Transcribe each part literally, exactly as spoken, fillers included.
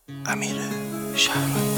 امیر شهرانی.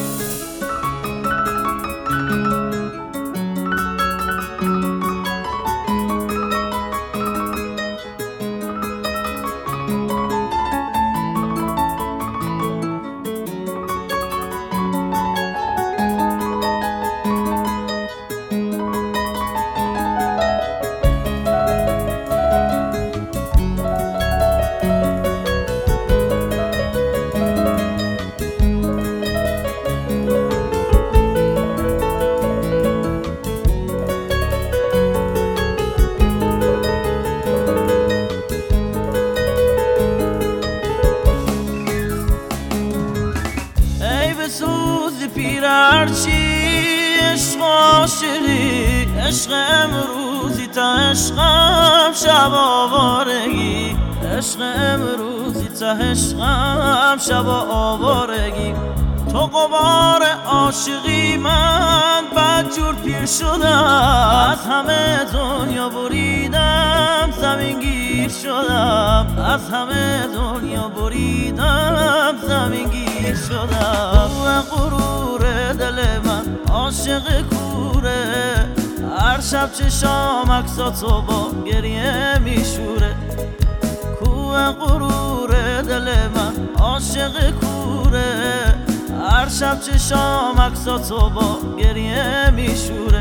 سوزی پیرارچی عشق عاشقی، عشق امروزی تا عشقم شب آوارگی، عشق امروزی تا عشقم شب آوارگی. تو غبار عاشقی من بدجور پیر شدم، از همه دنیا بریدم زمین گیر شدم، از همه دنیا بریدم زمین گیر شدم. و غرور دل من عاشق کوره، هر شب چشام عکساتو با گریه میشوره. کوه غرور دل من عاشق کوره، هر شب چشام عکساتو با گریه میشوره.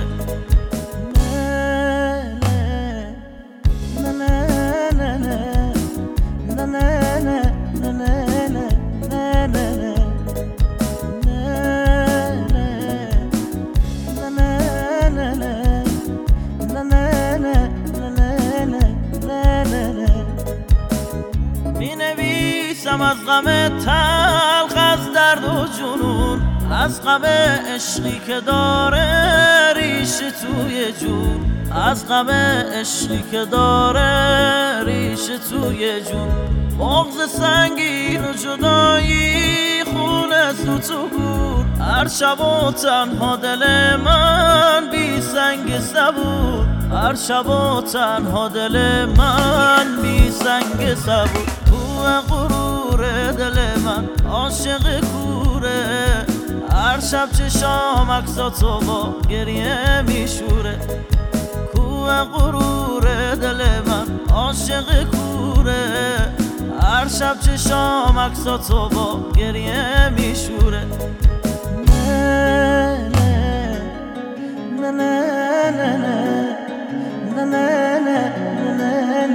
مینویسم از غم تلخ، از درد و جنون، از غم عشقی که داره ریشه توی جون، از غم عشقی که داره ریشه توی جون. بغض سنگین و جدایی خونه زود و گور، هر شب و تنها دل من بی سنگ صبور، هر شب و تنها دل من بی سنگ صبور. کوه غرور دل من عاشق کوره، هر شب چشام عکساتو با گریه میشوره. کوه غرور دل من عاشق کوره، هر شب چشام عکساتو با گریه میشوره. نه نه نه نه نه نه نه نه نه